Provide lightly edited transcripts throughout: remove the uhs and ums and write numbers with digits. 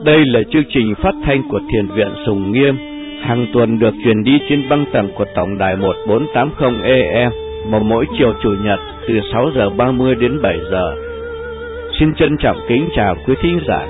Đây là chương trình phát thanh của Thiền viện Sùng Nghiêm, hàng tuần được truyền đi trên băng tần của tổng đài 1480 AM, mà mỗi chiều Chủ nhật từ 6 giờ 30 đến 7 giờ. Xin trân trọng kính chào quý thính giả.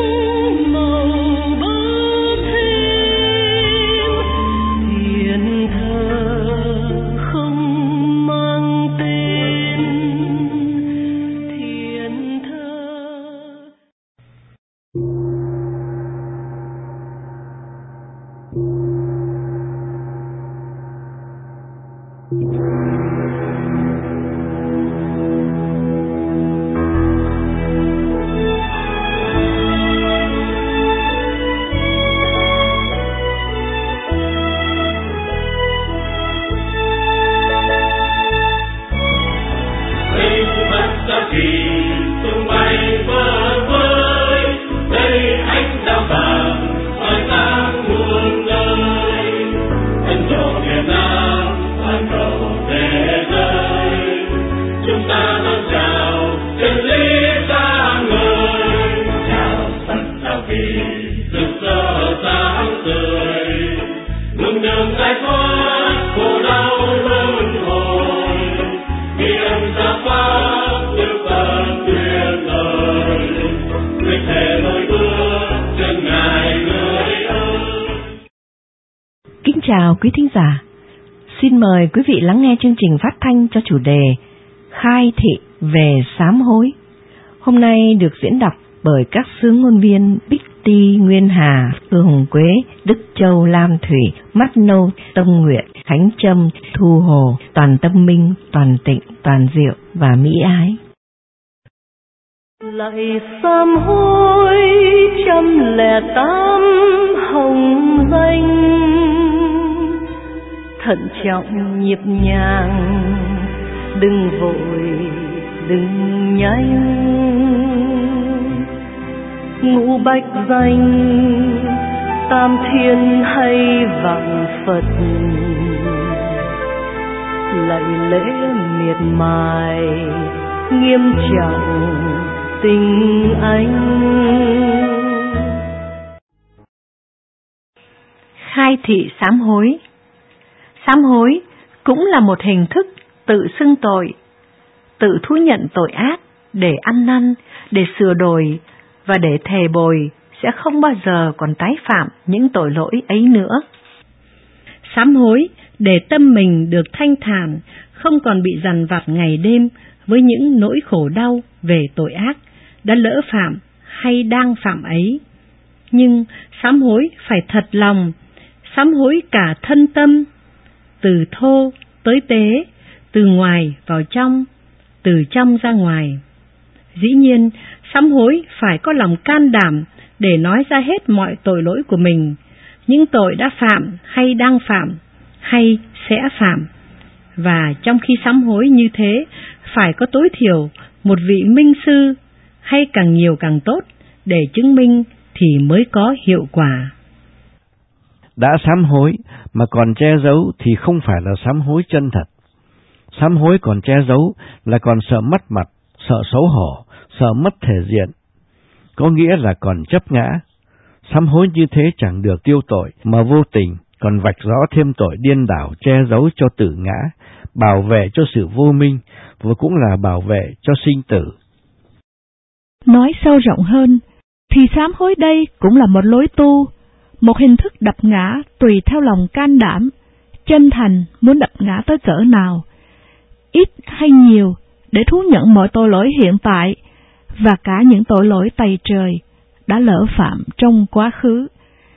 Chào quý thính giả, xin mời quý vị lắng nghe chương trình phát thanh cho chủ đề Khai thị về sám hối. Hôm nay được diễn đọc bởi các xướng ngôn viên Bích Ti, Nguyên Hà, Hồng Quế, Đức Châu, Lam Thủy, Mắt Nâu, Tông Nguyện, Khánh Trâm, Thu Hồ, Toàn Tâm Minh, Toàn Tịnh, Toàn Diệu và Mỹ Ái. Lạy sám hối 108 hồng danh, thận trọng nhịp nhàng, đừng vội đừng nhanh. Ngũ bách danh tam thiên hay vạn Phật, lạy lễ miệt mài nghiêm trọng tình anh. Khai thị sám hối. Sám hối cũng là một hình thức tự xưng tội, tự thú nhận tội ác để ăn năn, để sửa đổi và để thề bồi sẽ không bao giờ còn tái phạm những tội lỗi ấy nữa. Sám hối để tâm mình được thanh thản, không còn bị dằn vặt ngày đêm với những nỗi khổ đau về tội ác đã lỡ phạm hay đang phạm ấy. Nhưng sám hối phải thật lòng, sám hối cả thân tâm, từ thô tới tế, từ ngoài vào trong, từ trong ra ngoài. Dĩ nhiên, sám hối phải có lòng can đảm để nói ra hết mọi tội lỗi của mình, những tội đã phạm hay đang phạm hay sẽ phạm. Và trong khi sám hối như thế, phải có tối thiểu một vị minh sư, hay càng nhiều càng tốt, để chứng minh thì mới có hiệu quả. Đã sám hối mà còn che giấu thì không phải là sám hối chân thật. Sám hối còn che giấu là còn sợ mất mặt, sợ xấu hổ, sợ mất thể diện, có nghĩa là còn chấp ngã. Sám hối như thế chẳng được tiêu tội, mà vô tình còn vạch rõ thêm tội điên đảo che giấu cho tự ngã, bảo vệ cho sự vô minh, và cũng là bảo vệ cho sinh tử. Nói sâu rộng hơn, thì sám hối đây cũng là một lối tu, một hình thức đập ngã tùy theo lòng can đảm, chân thành muốn đập ngã tới cỡ nào, ít hay nhiều, để thú nhận mọi tội lỗi hiện tại và cả những tội lỗi tày trời đã lỡ phạm trong quá khứ.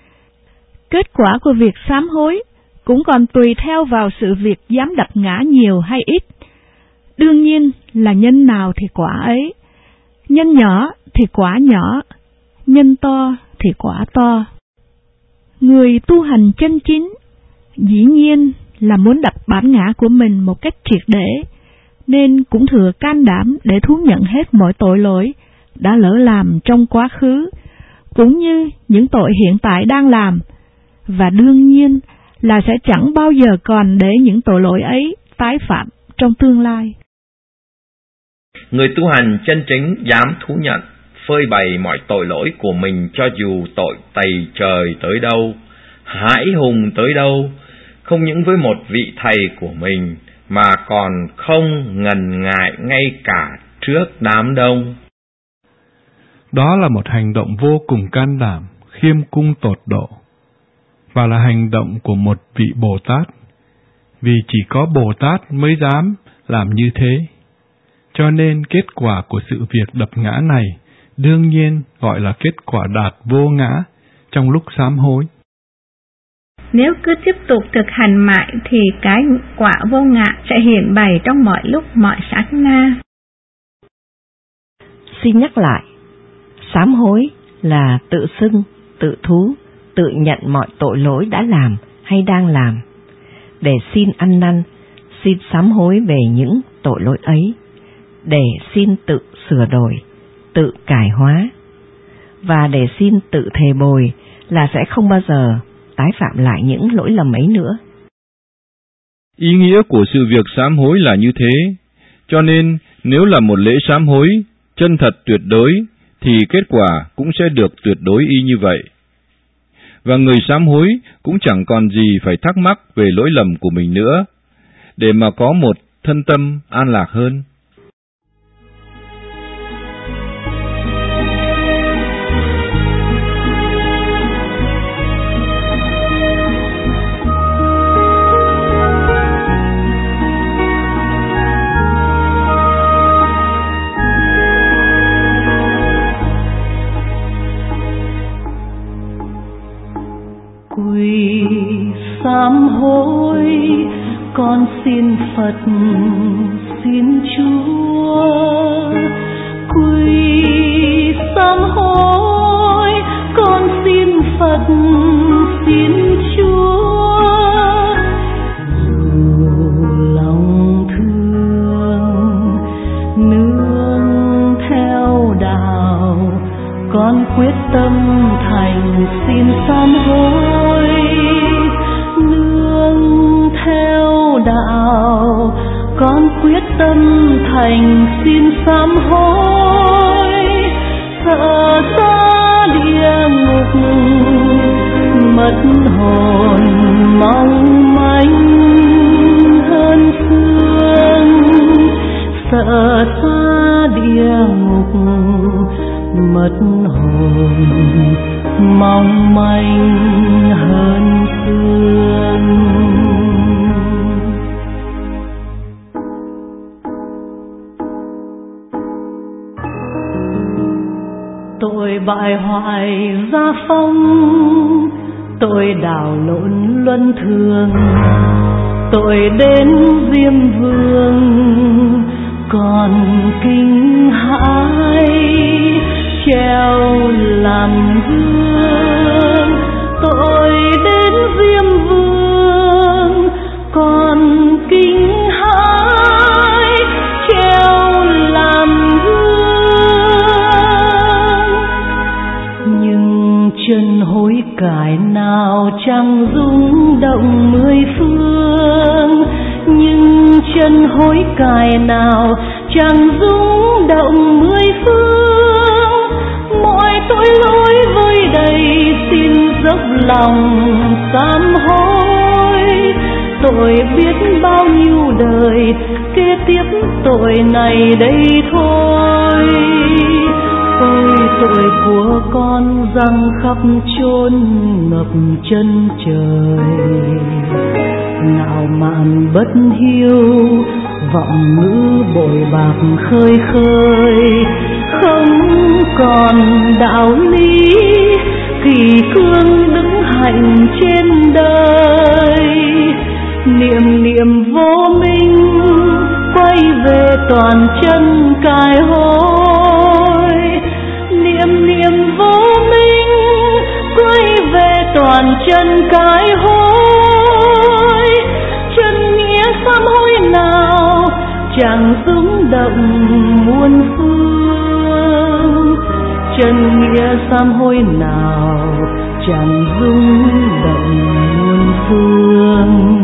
Kết quả của việc sám hối cũng còn tùy theo vào sự việc dám đập ngã nhiều hay ít. Đương nhiên là nhân nào thì quả ấy, nhân nhỏ thì quả nhỏ, nhân to thì quả to. Người tu hành chân chính dĩ nhiên là muốn đập bản ngã của mình một cách triệt để, nên cũng thừa can đảm để thú nhận hết mọi tội lỗi đã lỡ làm trong quá khứ, cũng như những tội hiện tại đang làm, và đương nhiên là sẽ chẳng bao giờ còn để những tội lỗi ấy tái phạm trong tương lai. Người tu hành chân chính dám thú nhận phơi bày mọi tội lỗi của mình, cho dù tội tày trời tới đâu, hãi hùng tới đâu, không những với một vị thầy của mình, mà còn không ngần ngại ngay cả trước đám đông. Đó là một hành động vô cùng can đảm, khiêm cung tột độ, và là hành động của một vị Bồ Tát, vì chỉ có Bồ Tát mới dám làm như thế. Cho nên kết quả của sự việc đập ngã này đương nhiên gọi là kết quả đạt vô ngã trong lúc sám hối. Nếu cứ tiếp tục thực hành mãi thì cái quả vô ngã sẽ hiện bày trong mọi lúc mọi sát na. Xin nhắc lại, sám hối là tự xưng, tự thú, tự nhận mọi tội lỗi đã làm hay đang làm, để xin ăn năn, xin sám hối về những tội lỗi ấy, để xin tự sửa đổi, tự cải hóa, và để xin tự thề bồi là sẽ không bao giờ tái phạm lại những lỗi lầm ấy nữa. Ý nghĩa của sự việc sám hối là như thế, cho nên nếu là một lễ sám hối chân thật tuyệt đối, thì kết quả cũng sẽ được tuyệt đối y như vậy. Và người sám hối cũng chẳng còn gì phải thắc mắc về lỗi lầm của mình nữa, để mà có một thân tâm an lạc hơn. Quy sám hối, con xin Phật, xin Chúa. Quy sám hối, con xin Phật, xin Chúa. Dù lòng thương nương theo đạo, con quyết tâm thành xin sám hối. Nương theo đạo, con quyết tâm thành xin sám hối. Sợ xa địa ngục mất hồn mong manh hơn phương. Sợ xa địa ngục mất hồn mong manh hơn phương. Tội bại hoại gia phong, tội đảo lộn luân thường, tội đến Diêm Vương còn kinh hãi treo làm gương. Tội đến Diêm Vương còn kinh hãi treo làm gương. Nhưng chân hối cải nào chẳng rung động mười phương. Nhưng chân hối cải nào chẳng rung động mười phương. Mọi tội lỗi vơi đầy xin dốc lòng sám hối. Tội biết bao nhiêu đời, kế tiếp tội này đây thôi. Ôi tội của con giăng khắp chốn ngập chân trời. Nào màn bất hiếu vọng ngữ bội bạc khơi khơi. Không còn đạo lý kỳ cương đứng hạnh trên đời. Niệm niệm vô minh quay về toàn chân cải hối. Niệm niệm vô minh quay về toàn chân cải hối. Chân nghĩa sám hối nào chẳng rung động muôn phương. Chân nghĩa sám hối nào chẳng rung động muôn phương.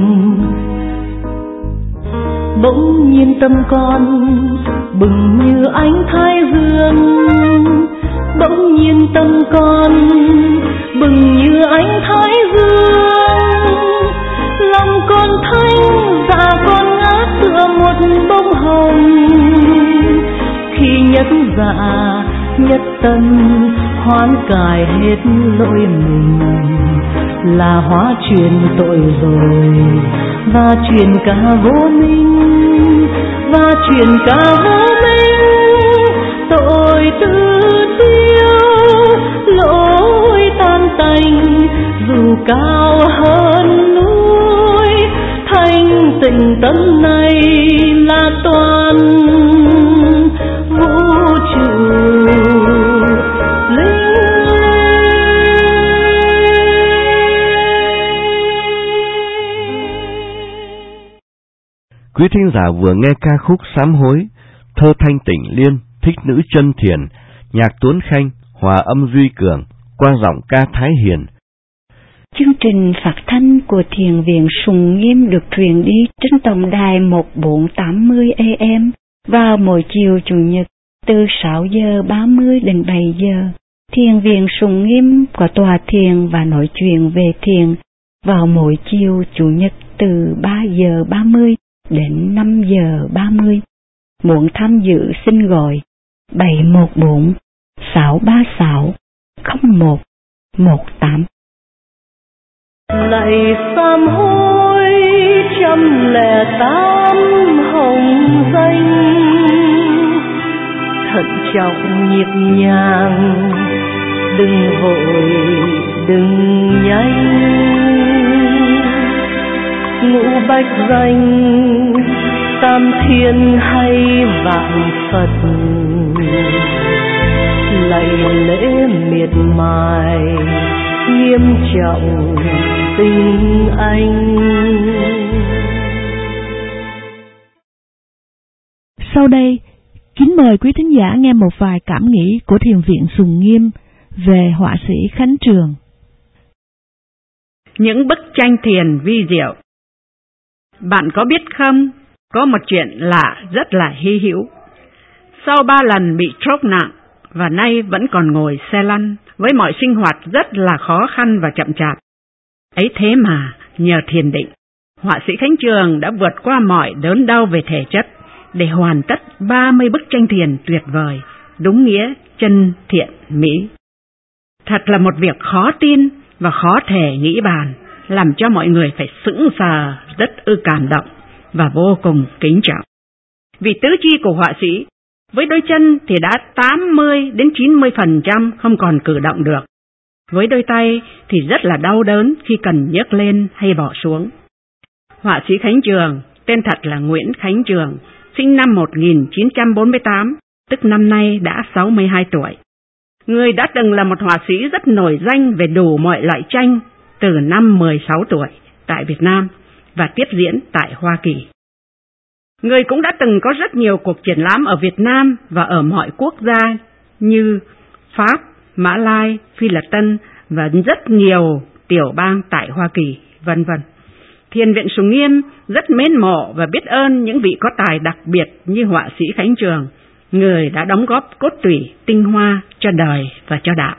Bỗng nhiên tâm con bừng như ánh thái dương. bỗng nhiên tâm con bừng như ánh thái dương. Lòng con thanh dạ con ngát tựa một bông hồng, khi nhất dạ nhất tâm hoán cải hết lỗi mình, là hóa chuyển tội rồi và chuyển cả vô minh, và chuyển cả vô minh. Tội tự tiêu lỗi tan tành, dù cao hơn núi, thanh tịnh tâm này là toàn vũ trụ. Quý thính giả vừa nghe ca khúc Sám Hối, thơ Thanh Tịnh Liên, thích nữ Chân Thiền, nhạc Tuấn Khanh, hòa âm Duy Cường, qua giọng ca Thái Hiền. Chương trình phát thanh của Thiền viện Sùng Nghiêm được truyền đi trên tổng đài 1480 AM vào mỗi chiều Chủ nhật từ 6 giờ 30 đến 7 giờ. Thiền viện Sùng Nghiêm có tòa thiền và nói chuyện về thiền vào mỗi chiều Chủ nhật từ 3 giờ 30 đến 5 giờ 30. Muốn tham dự xin gọi 714 636 0118. Lạy sám hối 108 hồng danh, thận trọng nhịp nhàng, đừng vội đừng nhanh. Ngũ bách danh tam thiên hay vạn Phật, lạy lễ miệt mài nghiêm trọng tình anh. Sau đây, kính mời quý thính giả nghe một vài cảm nghĩ của Thiền viện Sùng Nghiêm về họa sĩ Khánh Trường. Những bức tranh thiền vi diệu. Bạn có biết không, có một chuyện lạ rất là hy hữu. Sau 3 lần bị stroke nặng và nay vẫn còn ngồi xe lăn với mọi sinh hoạt rất là khó khăn và chậm chạp. Ấy thế mà nhờ thiền định, họa sĩ Khánh Trường đã vượt qua mọi đớn đau về thể chất để hoàn tất 30 bức tranh thiền tuyệt vời, đúng nghĩa chân thiện mỹ. Thật là một việc khó tin và khó thể nghĩ bàn, làm cho mọi người phải sững sờ, rất cảm động và vô cùng kính trọng. Vì tứ chi của họa sĩ với đôi chân thì đã 80 đến 90% không còn cử động được. Với đôi tay thì rất là đau đớn khi cần nhấc lên hay bỏ xuống. Họa sĩ Khánh Trường, tên thật là Nguyễn Khánh Trường, sinh năm 1948, tức năm nay đã 62 tuổi. Người đã từng là một họa sĩ rất nổi danh về đủ mọi loại tranh từ năm 16 tuổi tại Việt Nam và tiếp diễn tại Hoa Kỳ. Người cũng đã từng có rất nhiều cuộc triển lãm ở Việt Nam và ở mọi quốc gia như Pháp, Mã Lai, Phi Lật Tân và rất nhiều tiểu bang tại Hoa Kỳ, vân vân. Thiền viện Sùng Nghiêm rất mến mộ và biết ơn những vị có tài đặc biệt như họa sĩ Khánh Trường, người đã đóng góp cốt tủy tinh hoa cho đời và cho đạo.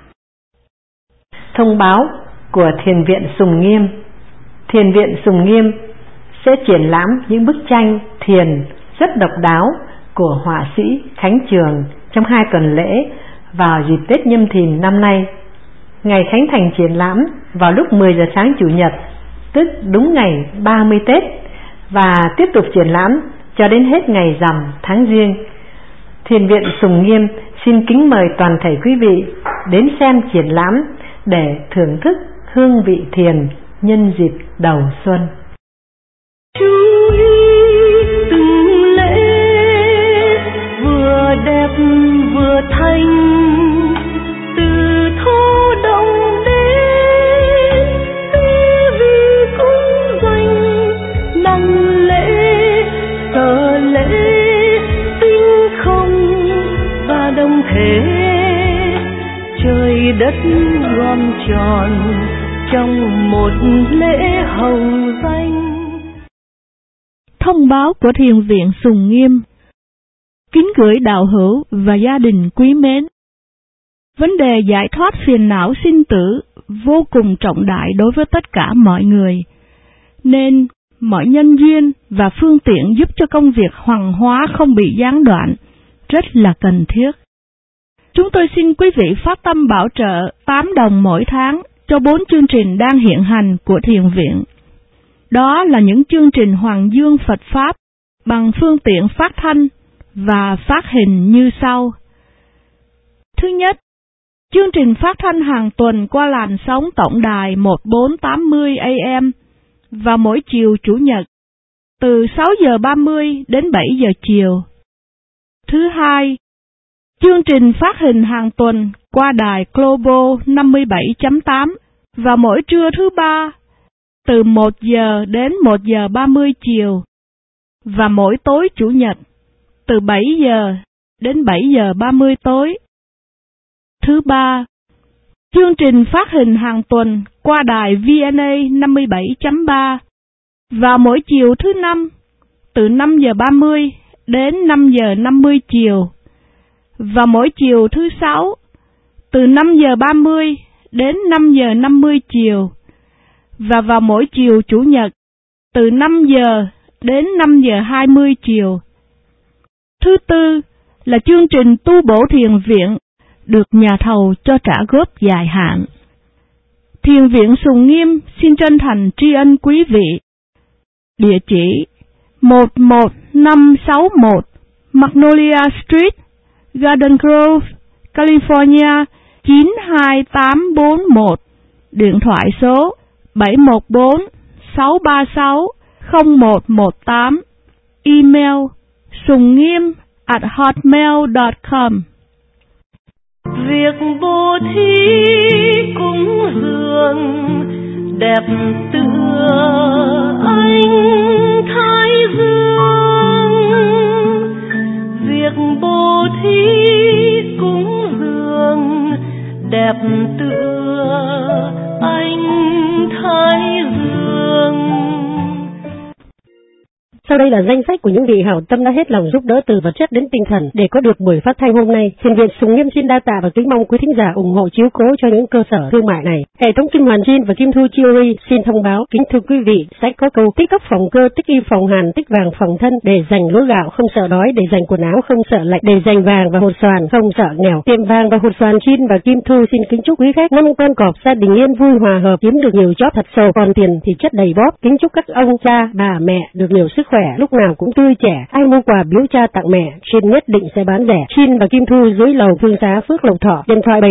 Thông báo của Thiền viện Sùng Nghiêm. Thiền viện Sùng Nghiêm sẽ triển lãm những bức tranh thiền rất độc đáo của họa sĩ Khánh Trường trong 2 tuần lễ vào dịp Tết Nhâm Thìn năm nay. Ngày khánh thành triển lãm vào lúc 10 giờ sáng Chủ nhật, tức đúng ngày 30 Tết, và tiếp tục triển lãm cho đến hết ngày rằm tháng Giêng. Thiền viện Sùng Nghiêm xin kính mời toàn thể quý vị đến xem triển lãm để thưởng thức hương vị thiền nhân dịp đầu xuân. Chú ý từng lễ vừa đẹp vừa thanh, từ thu đông đến vì cung danh năng lễ sở lễ tinh không và đồng thể trời đất gom tròn trong một lễ hồng danh. Thông báo của Thiền viện Sùng Nghiêm. Kính gửi đạo hữu và gia đình quý mến. Vấn đề giải thoát phiền não sinh tử vô cùng trọng đại đối với tất cả mọi người, nên mọi nhân duyên và phương tiện giúp cho công việc hoàng hóa không bị gián đoạn rất là cần thiết. Chúng tôi xin quý vị phát tâm bảo trợ 8 đồng mỗi tháng cho 4 chương trình đang hiện hành của Thiền viện. Đó là những chương trình Hoàng Dương Phật Pháp bằng phương tiện phát thanh và phát hình như sau. Thứ nhất, chương trình phát thanh hàng tuần qua làn sóng tổng đài 1480 AM vào mỗi chiều Chủ nhật từ 6 giờ 30 đến 7 giờ chiều. Thứ hai, chương trình phát hình hàng tuần qua đài Global 57.8 vào mỗi trưa thứ ba từ 1 giờ đến 1 giờ 30 chiều và mỗi tối Chủ nhật từ 7 giờ đến 7 giờ 30 tối. Thứ ba, chương trình phát hình hàng tuần qua đài VNA 57.3 vào mỗi chiều thứ năm từ 5 giờ 30 đến 5 giờ 50 chiều và mỗi chiều thứ sáu từ 5 giờ 30 đến 5 giờ 50 chiều và vào mỗi chiều Chủ nhật từ 5 giờ đến 5 giờ 20 chiều. Thứ tư là chương trình tu bổ thiền viện được nhà thầu cho trả góp dài hạn. Thiền viện Sùng Nghiêm xin chân thành tri ân quý vị. Địa chỉ 11561 Magnolia Street, Garden Grove, California 92841. Điện thoại số 714-636-0118. Email sungniem@hotmail.com. Việc bố thí cúng dường đẹp tựa ánh thái dương. Việc bố thí cúng dường đẹp tựa ánh thái dương. Sau đây là danh sách của những vị hảo tâm đã hết lòng giúp đỡ từ vật chất đến tinh thần để có được buổi phát thanh hôm nay. Thiền viện Sùng Nghiêm xin đa tạ và kính mong quý thính giả ủng hộ chiếu cố cho những cơ sở thương mại này. Hệ thống Kim Hoàn Jean và Kim Thu Jewelry xin thông báo, kính thưa quý vị, sách có câu tích tóc phòng cơ, tích y phòng hàn, tích vàng phòng thân, để dành lúa gạo không sợ đói, để dành quần áo không sợ lạnh, để dành vàng và hột xoàn không sợ nghèo. Tiệm vàng và hột xoàn Jean và Kim Thu xin kính chúc quý khách năm con cọp gia đình yên vui hòa hợp, kiếm được nhiều chóp thật sầu, còn tiền thì chất đầy bóp. Kính chúc các ông cha bà mẹ được nhiều sức khỏe, lúc nào cũng tươi trẻ. Ai mua quà biếu cha tặng mẹ, Jean nhất định sẽ bán rẻ. Jean và Kim Thu dưới lầu Phương Xá, Phước Lộc Thọ. Điện thoại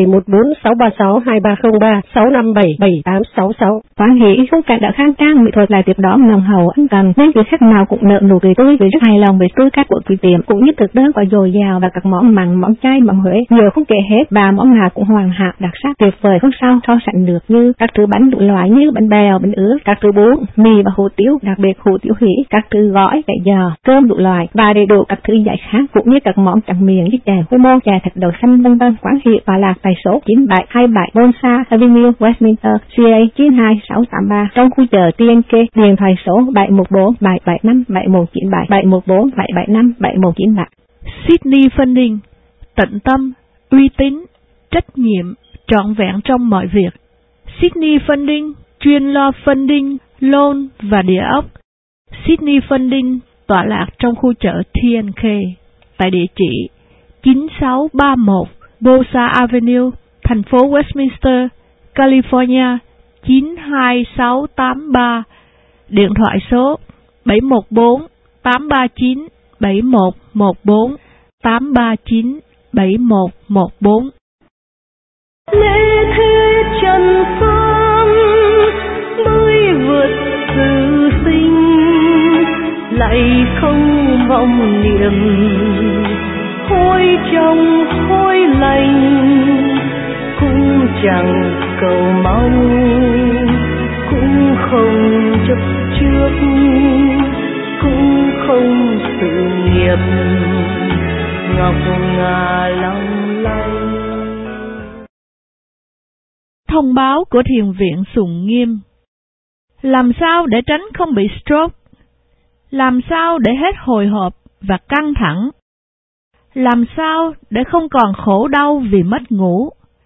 714-636-2303-657-866. Hoan hỷ không cảnh đã khang trang, mỹ thuật lại tiếp đón nồng hậu ân cần, nên vị khách nào cũng nợ nụ cười tươi, vì rất hài lòng về tư cách của quý tiệm, cũng như thực đơn quả dồi dào và các món mặn, món chay, món Huế nhiều không kể hết, và món nào cũng hoàn hảo đặc sắc tuyệt vời không sao so sánh được, như các thứ bánh đủ loại như bánh bèo, bánh ướt, các thứ bún, mì và hủ tiếu, đặc biệt hủ tiếu hỉ, các thứ gói, cải giò, cơm đủ loại và đầy đủ các thứ giải khát, cũng như các món tráng miệng như chè khoai môn, chè thạch đậu xanh vân vân. Quán hiệu Hòa Lạc tại số 9727 Bonsa Avenue, Westminster, CA 92683 trong khu chợ TNK. Điện thoại số 714-775-7197 714-775-7197. Sydney Funding, tận tâm, uy tín, trách nhiệm, trọn vẹn trong mọi việc. Sydney Funding chuyên lo funding, loan và địa ốc. Sydney Funding tọa lạc trong khu chợ TNK tại địa chỉ 9631 Bosa Avenue, thành phố Westminster, California 92683. Điện thoại số 714-839-7114 839-7114. Lễ thế trần phương mới vượt sự sinh, lại không vọng niệm hối trong hối lành, cũng chẳng cầu mong, cũng không chấp trước, cũng không sự nghiệp ngọc ngà long lanh. Thông báo của Thiền viện Sùng Nghiêm. Làm sao để tránh không bị stroke? Làm sao để hết hồi hộp và căng thẳng? Làm sao để không còn khổ đau vì mất ngủ?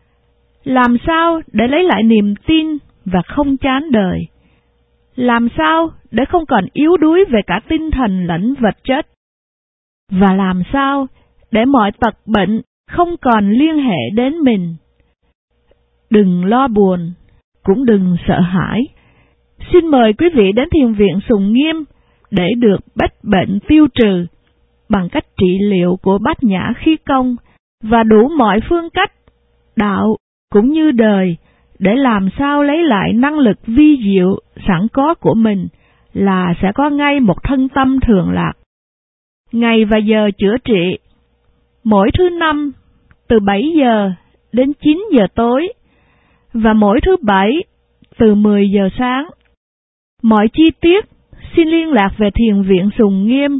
Làm sao để lấy lại niềm tin và không chán đời? Làm sao để không còn yếu đuối về cả tinh thần lẫn vật chất? Và làm sao để mọi tật bệnh không còn liên hệ đến mình? Đừng lo buồn, cũng đừng sợ hãi. Xin mời quý vị đến thiền viện Sùng Nghiêm để được bách bệnh tiêu trừ bằng cách trị liệu của Bát Nhã Khí Công và đủ mọi phương cách, đạo cũng như đời, để làm sao lấy lại năng lực vi diệu sẵn có của mình là sẽ có ngay một thân tâm thường lạc. Ngày và giờ chữa trị: mỗi thứ Năm từ 7 giờ đến 9 giờ tối và mỗi thứ Bảy từ 10 giờ sáng. Mọi chi tiết xin liên lạc về thiền viện Sùng Nghiêm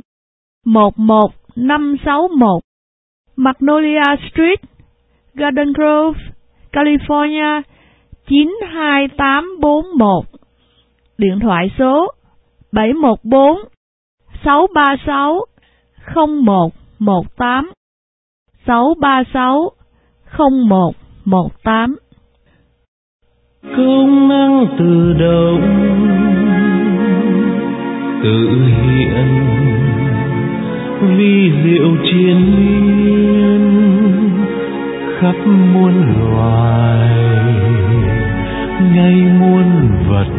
11561 Magnolia Street, Garden Grove, California 92841. Điện thoại số 714 636 0118 636 0118. Công năng tự động tự hiện, vi diệu triền miên khắp muôn loài, ngay muôn vật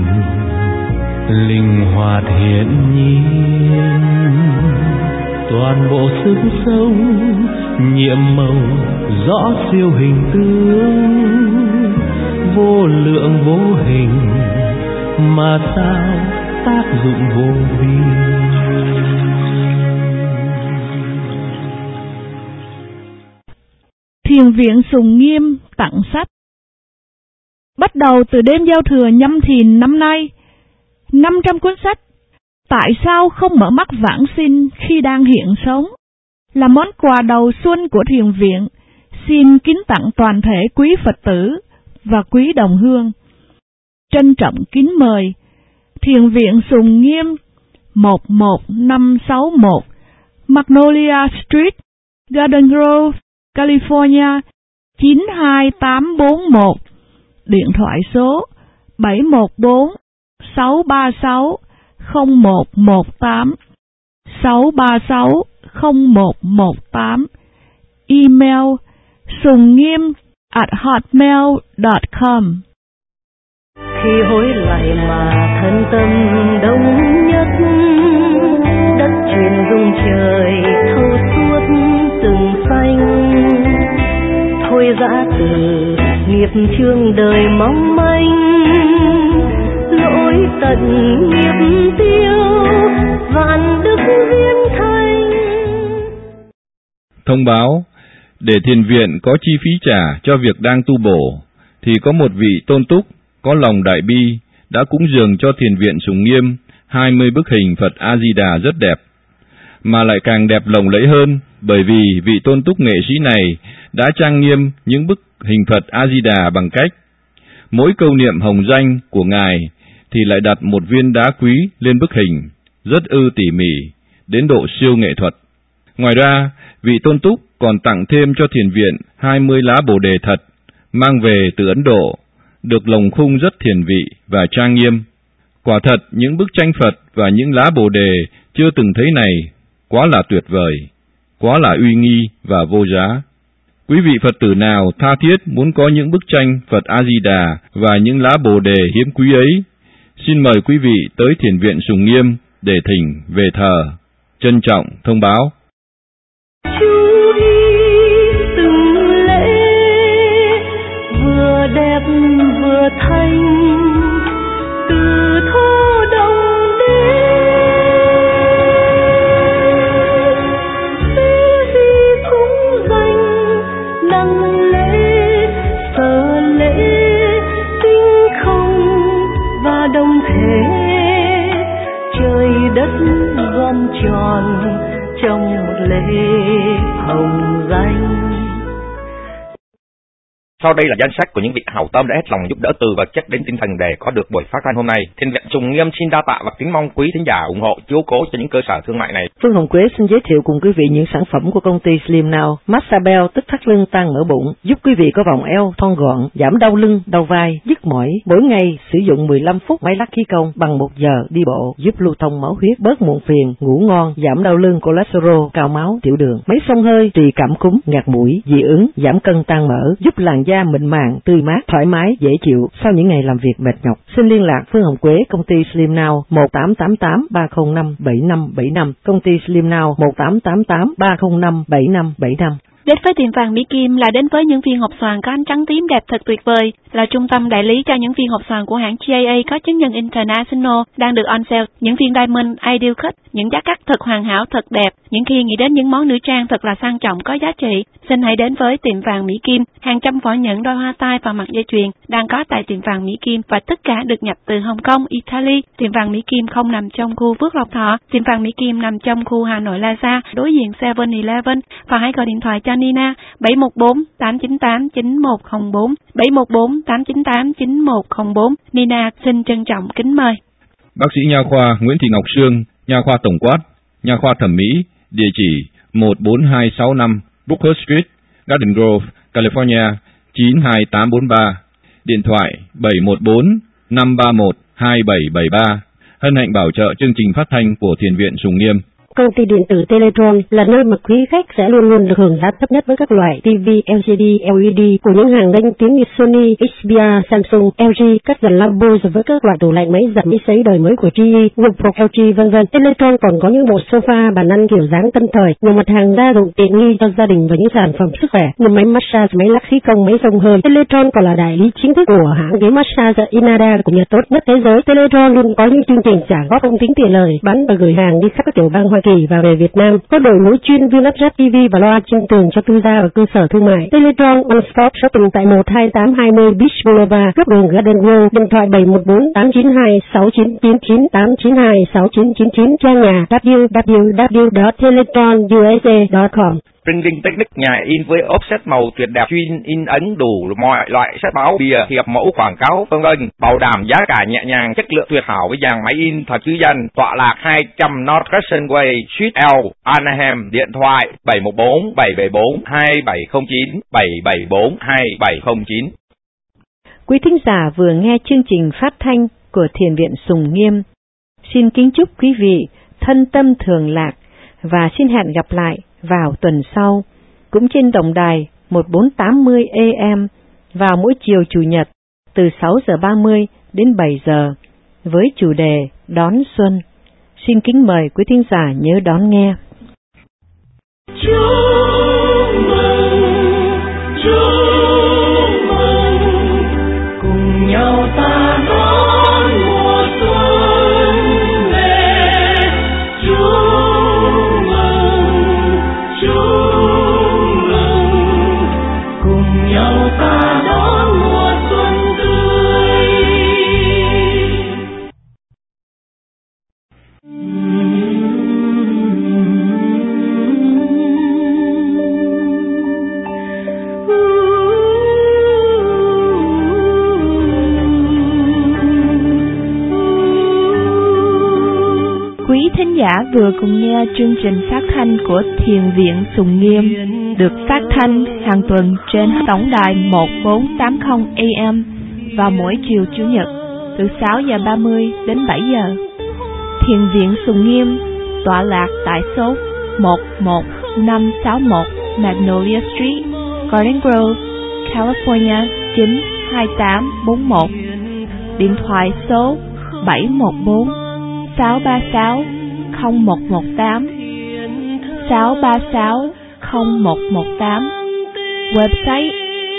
linh hoạt hiển nhiên. Toàn bộ sức sống nhiệm màu rõ siêu hình tướng, vô lượng vô hình mà sao tác dụng vô biên. Thiền viện Sùng Nghiêm tặng sách. Bắt đầu từ đêm giao thừa Nhâm Thìn năm nay, 500 cuốn sách Tại sao không mở mắt vãng sinh khi đang hiện sống là món quà đầu xuân của thiền viện, xin kính tặng toàn thể quý Phật tử và quý đồng hương. Trân trọng kính mời thiền viện Sùng Nghiêm 11561 Magnolia Street, Garden Grove, California 92841. Điện thoại số 714 636 0118 636 0118. Email sunggiem@hotmail.com. Khi hối lại mà thân tâm đông nhất, đất truyền rung trời thâu suốt rừng xanh. Thôi giã từ nghiệp chướng đời mong manh, lỗi tận nghiệp tiêu vạn đức viên thành. Thông báo: để thiền viện có chi phí trả cho việc đang tu bổ, thì có một vị tôn túc có lòng đại bi đã cúng dường cho thiền viện Sùng Nghiêm 20 bức hình Phật A Di Đà rất đẹp, mà lại càng đẹp lộng lẫy hơn bởi vì vị tôn túc nghệ sĩ này đã trang nghiêm những bức hình Phật A Di Đà bằng cách mỗi câu niệm hồng danh của Ngài thì lại đặt một viên đá quý lên bức hình, rất tỉ mỉ, đến độ siêu nghệ thuật. Ngoài ra, vị tôn túc còn tặng thêm cho thiền viện 20 lá Bồ đề thật, mang về từ Ấn Độ, được lồng khung rất thiền vị và trang nghiêm. Quả thật, những bức tranh Phật và những lá Bồ đề chưa từng thấy này quá là tuyệt vời, quá là uy nghi và vô giá. Quý vị Phật tử nào tha thiết muốn có những bức tranh Phật A Di Đà và những lá Bồ đề hiếm quý ấy, xin mời quý vị tới thiền viện Sùng Nghiêm để thỉnh về thờ. Trân trọng thông báo. Chú đi từng lễ vừa đẹp vừa thanh, từ thu đông đến tư di cũng danh nâng lễ sở lễ tinh không và đồng thể, trời đất gom tròn trong Sau đây là danh sách của những vị hảo tâm đã hết lòng giúp đỡ từ vật chất đến tinh thần để có được buổi phát thanh hôm nay. Thiền viện Sùng Nghiêm xin đa tạ và kính mong quý thính giả ủng hộ chiếu cố cho những cơ sở thương mại này. Phương Hồng Quế xin giới thiệu cùng quý vị những sản phẩm của công ty Slim Now. Massage Bell tức thắt lưng tăng mỡ bụng, giúp quý vị có vòng eo thon gọn, giảm đau lưng, đau vai, nhức mỏi. Mỗi ngày sử dụng 15 phút máy lắc khí công bằng 1 giờ đi bộ, giúp lưu thông máu huyết, bớt muộn phiền, ngủ ngon, giảm đau lưng, cholesterol, cao máu, tiểu đường. Máy xông hơi trị cảm cúm, ngạt mũi, dị ứng, giảm cân tăng mỡ, giúp làn da mịn màng, tươi mát, thoải mái, dễ chịu sau những ngày làm việc mệt nhọc. Xin liên lạc Phương Hồng Quế, công ty Slim Now 1888 305 7575, công ty Slim Now 1888 305 7575. Đến với tiệm vàng Mỹ Kim là đến với những viên hộp xoàn có ánh trắng tím đẹp thật tuyệt vời, là trung tâm đại lý cho những viên hộp xoàn của hãng GAA có chứng nhận International đang được on sale. Những viên Diamond Ideal Cut, những giá cắt thật hoàn hảo, thật đẹp. Những khi nghĩ đến những món nữ trang thật là sang trọng, có giá trị, xin hãy đến với tiệm vàng Mỹ Kim. Hàng trăm vỏ nhẫn, đôi hoa tai và mặt dây chuyền đang có tại tiệm vàng Mỹ Kim và tất cả được nhập từ Hồng Kông, Italy. Tiệm vàng Mỹ Kim không nằm trong khu Phước Lộc Thọ, tiệm vàng Mỹ Kim nằm trong khu Hà Nội Plaza, đối diện 7-Eleven. Và hãy gọi điện thoại cho Nina 714 898 9104 714 898 9104. Nina xin trân trọng kính mời. Bác sĩ nha khoa Nguyễn Thị Ngọc Sương, nha khoa tổng quát, nha khoa thẩm mỹ, địa chỉ 14265 Booker Street, Garden Grove, California 92843, điện thoại 714 531 2773. Hân hạnh bảo trợ chương trình phát thanh của Thiền viện Sùng Nghiêm. Công ty điện tử Teletron là nơi mà quý khách sẽ luôn luôn được hưởng giá thấp nhất với các loại TV, LCD, LED của những hàng danh tiếng như Sony, HDR, Samsung, LG, các dàn lambo với các loại tủ lạnh, máy giặt, máy sấy đời mới của GE, Wipro, LG, vân vân. Teletron còn có những bộ sofa, bàn ăn kiểu dáng tân thời, nhiều mặt hàng gia dụng tiện nghi cho gia đình và những sản phẩm sức khỏe như máy massage, máy lắc khí công, máy xông hơi. Teletron còn là đại lý chính thức của hãng ghế massage Inada của Nhật tốt nhất thế giới. Teletron luôn có những chương trình trả góp không tính tiền lời, bán và gửi hàng đi khắp các tiểu bang Hoa Kỳ và về Việt Nam. Có đội ngũ chuyên viên lắp ráp TV và loa trên tường cho tư gia và cơ sở thương mại. Teletron One Stop Shopping tại 12820 Beach Boulevard, góc đường Garden Grove. Điện thoại 714 892 6999 892 6999. Trang nhà www.teletronusa.com. Printing Technique, nhà in với offset màu tuyệt đẹp, chuyên in ấn đủ mọi loại sách báo, bìa, thiệp mẫu, quảng cáo, vân vân, bảo đảm giá cả nhẹ nhàng, chất lượng tuyệt hảo với dàn máy in thật chứ danh. Tọa lạc 200 North Crescent Way, Suite L, Anaheim. Điện thoại 714 774 2709 774 2709. Quý thính giả vừa nghe chương trình phát thanh của Thiền viện Sùng Nghiêm. Xin kính chúc quý vị thân tâm thường lạc và xin hẹn gặp lại vào tuần sau, cũng trên đồng đài 1480 AM vào mỗi chiều Chủ nhật từ 6:30 đến 7 giờ với chủ đề Đón Xuân. Xin kính mời quý thính giả nhớ đón nghe. Chúc mừng, cùng nhau ta đón mùa xuân về. Chúc mừng, cùng nhau ta đón mùa xuân tươi. Quý thính giả vừa cùng nghe chương trình phát thanh của Thiền viện Sùng Nghiêm được phát thanh hàng tuần trên tổng đài 1480 AM vào mỗi chiều Chủ nhật từ 6:30 đến 7 giờ. Thiền viện Sùng Nghiêm tọa lạc tại số 11561 Magnolia Street, Garden Grove, California 92841. Điện thoại số 714 636 0118 636 0118. Website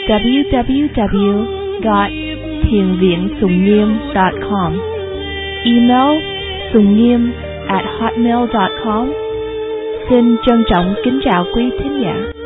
www.thienviensungngiem.com. Email sungniem@hotmail.com. Xin trân trọng kính chào quý thính giả.